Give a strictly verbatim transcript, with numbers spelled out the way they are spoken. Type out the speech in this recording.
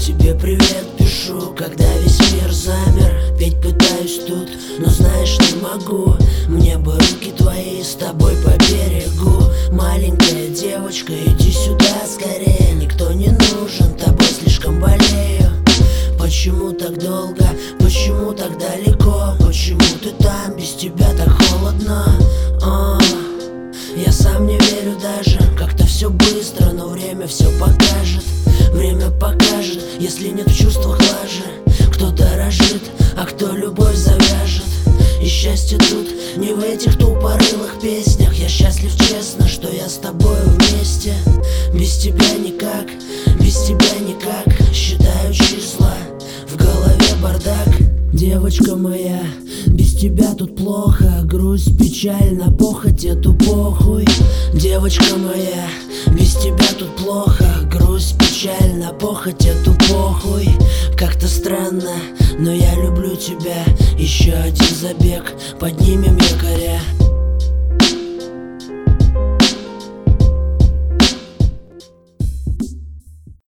Тебе привет пишу, когда весь мир замер. Петь пытаюсь тут, но знаешь, не могу. Мне бы руки твои с тобой по берегу. Маленькая девочка, иди сюда скорее. Никто не нужен, тобой слишком болею. Почему так долго, почему так далеко? Почему ты там, без тебя так холодно? О, я сам не верю даже, как-то все быстро, но время все покажет. Время покажет, если нет в чувствах лажи. Кто дорожит, а кто любовь завяжет. И счастье тут не в этих тупорылых песнях. Я счастлив честно, что я с тобой вместе. Без тебя никак, без тебя никак. Считаю числа, в голове бардак. Девочка моя, без тебя тут плохо. Грусть, печаль, на похоть, эту похуй. Девочка моя, без тебя тут плохо. Грусть, печаль, на похоть, эту похуй. Как-то странно, но я люблю тебя. Еще один забег, поднимем якоря.